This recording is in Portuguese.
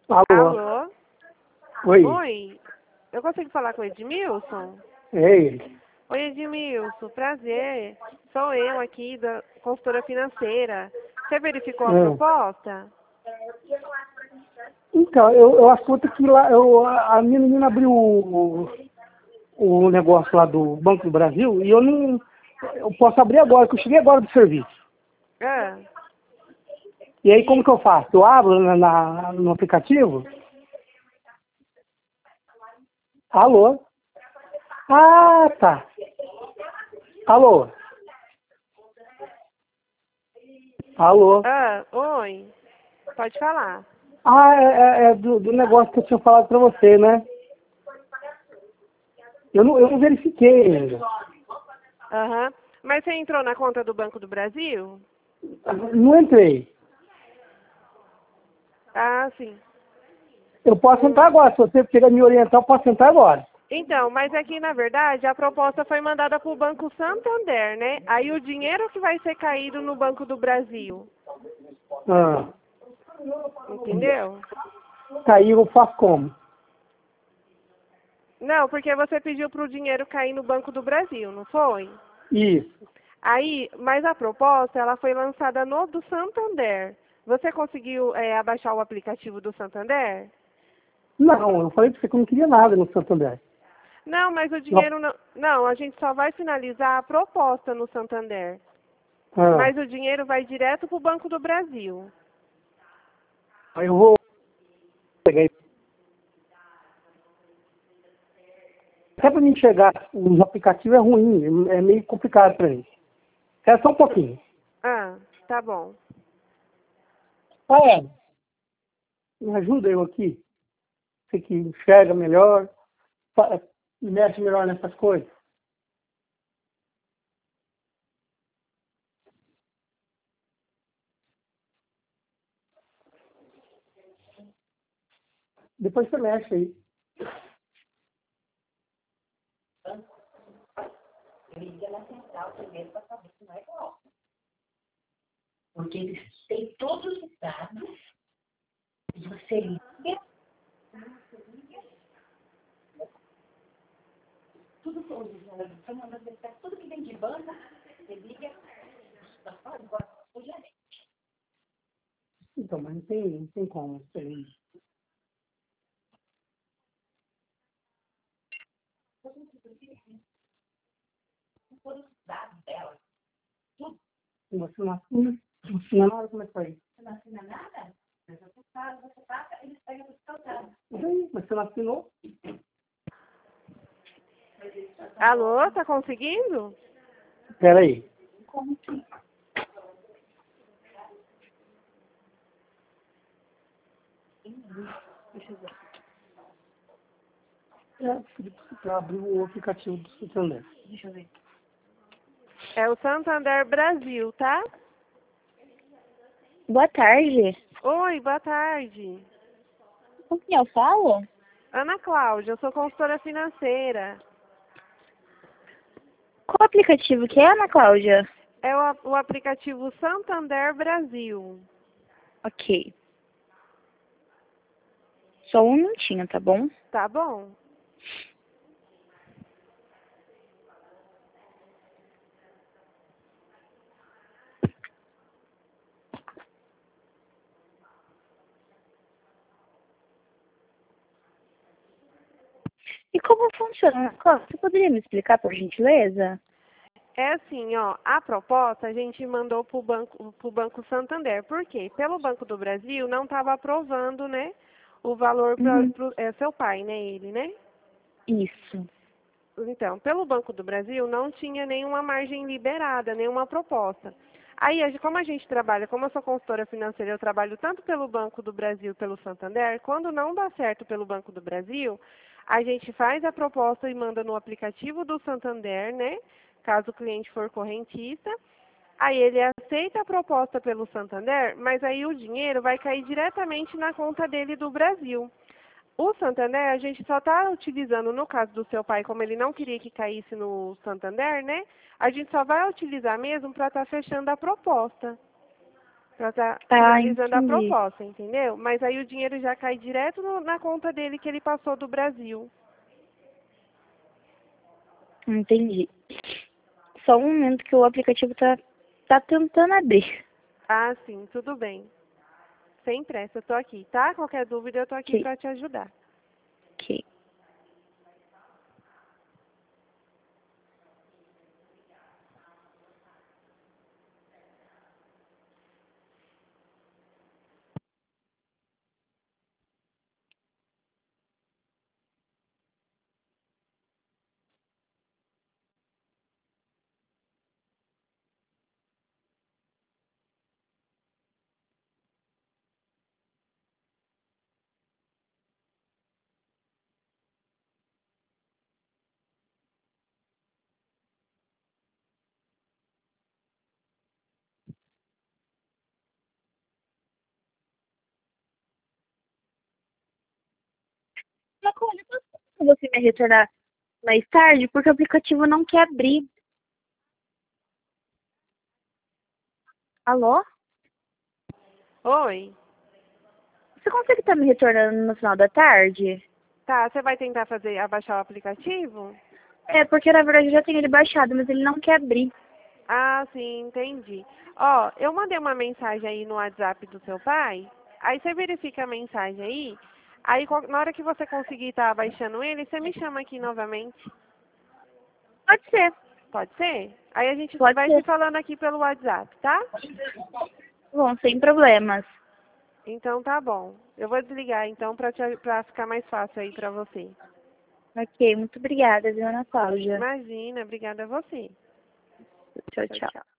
Alô? Alô? Oi? Oi? Eu consigo falar com o Edmilson? É ele. Oi, Edmilson. Prazer. Sou eu aqui da consultora financeira. Você verificou a Ah. proposta? Então, eu assunto que lá, a minha menina abriu o negócio lá do Banco do Brasil e eu não. Eu posso abrir agora, que eu cheguei agora do serviço. Ah, E aí como que eu faço? Eu abro no aplicativo? Alô? Ah, tá. Alô? Alô? oi. Pode falar. Ah, é do negócio que eu tinha falado pra você, né? Eu não verifiquei ainda. Aham. Mas você entrou na conta do Banco do Brasil? Não entrei. Ah, sim. Eu posso entrar agora. Se você querer me orientar, eu posso entrar agora. Então, mas aqui, na verdade, a proposta foi mandada para o Banco Santander, né? Aí o dinheiro que vai ser caído no Banco do Brasil. Ah. Entendeu? Aí eu faço como? Não, porque você pediu para o dinheiro cair no Banco do Brasil, não foi? Isso. Aí, mas a proposta, ela foi lançada no do Santander. Você conseguiu abaixar o aplicativo do Santander? Não, eu falei pra você que eu não queria nada no Santander. Não, mas o Eu- dinheiro não... Não, a gente só vai finalizar a proposta no Santander. ah, Mas o dinheiro vai direto para o Banco do Brasil. aí eu vou pegar aí. Até pra mim chegar, os aplicativos é ruim, é meio complicado pra mim. É só um pouquinho. Ah, tá bom. Ah, me ajuda eu aqui. Você que enxerga melhor, mexe melhor nessas coisas. Depois você mexe aí. Porque eles têm todos os dados e você liga, tudo que você manda mensagem, tudo que vem de banda, você liga, está fora agora, o gerente. Então, mas não tem como. Todos os dados dela. Você não assina nada, como é que faz? Você não assina nada? Mas você paga, eles pegam os seus dados. E aí, mas você não assinou? Alô, tá conseguindo? Pera aí. Como que? Deixa eu ver. Pedi pra abrir o aplicativo do Santander. Deixa eu ver. É o Santander Brasil, tá? Boa tarde. Oi, boa tarde. Com quem eu falo? Ana Cláudia, eu sou consultora financeira. Qual aplicativo que é, Ana Cláudia? É o aplicativo Santander Brasil. Ok. Só um minutinho, tá bom? Tá bom? E como funciona, Ana Cláudia? Você poderia me explicar, por gentileza? É assim, ó, a proposta a gente mandou pro Banco Santander. Por quê? Pelo Banco do Brasil não estava aprovando, né, o valor para Uhum. seu pai, né, ele, né? Isso. Então, pelo Banco do Brasil não tinha nenhuma margem liberada, nenhuma proposta. Aí, como a gente trabalha, como eu sou consultora financeira, eu trabalho tanto pelo Banco do Brasil, pelo Santander, quando não dá certo pelo Banco do Brasil, a gente faz a proposta e manda no aplicativo do Santander, né? Caso o cliente for correntista. Aí ele aceita a proposta pelo Santander, mas aí o dinheiro vai cair diretamente na conta dele do Brasil. O Santander, a gente só está utilizando, no caso do seu pai, como ele não queria que caísse no Santander, né? A gente só vai utilizar mesmo para estar fechando a proposta. Para estar Ah, finalizando a entendi. proposta, entendeu? Mas aí o dinheiro já cai direto na conta dele que ele passou do Brasil. Entendi. Só um momento que o aplicativo tá tentando abrir. Ah, sim, tudo bem. Sem pressa, eu tô aqui, tá? Qualquer dúvida, eu tô aqui Ok, para te ajudar. ok. Nicole, você me retornar mais tarde, porque o aplicativo não quer abrir. Alô? Oi. Você consegue estar me retornando no final da tarde? Tá, você vai tentar abaixar o aplicativo? É, porque na verdade eu já tenho ele baixado, mas ele não quer abrir. Ah, sim, entendi. Ó, eu mandei uma mensagem aí no WhatsApp do seu pai. Aí você verifica a mensagem aí. Aí na hora que você conseguir estar abaixando ele, você me chama aqui novamente. Pode ser, Pode ser? Aí a gente pode vai se ser. falando aqui pelo WhatsApp, tá? Bom, sem problemas. Então tá bom. Eu vou desligar então pra ficar mais fácil aí pra você. Ok, muito obrigada, viu, Ana Cláudia? Imagina, obrigada a você. Tchau, Tchau, tchau. tchau.